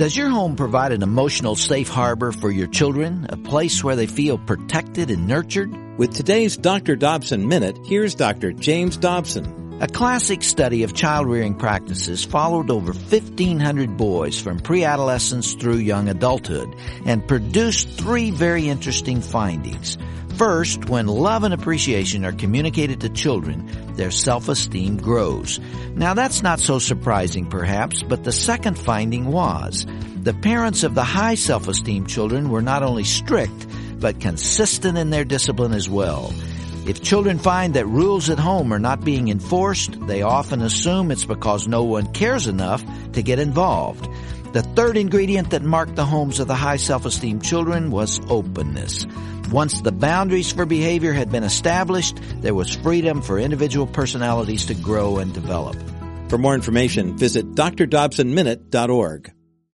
Does your home provide an emotional safe harbor for your children, a place where they feel protected and nurtured? With today's Dr. Dobson Minute, here's Dr. James Dobson. A classic study of child-rearing practices followed over 1,500 boys from pre-adolescence through young adulthood and produced 3 very interesting findings. First, when love and appreciation are communicated to children, their self-esteem grows. Now that's not so surprising perhaps, but the second finding was. The parents of the high self-esteem children were not only strict, but consistent in their discipline as well. If children find that rules at home are not being enforced, they often assume it's because no one cares enough to get involved. The third ingredient that marked the homes of the high self-esteem children was openness. Once the boundaries for behavior had been established, there was freedom for individual personalities to grow and develop. For more information, visit drdobsonminute.org.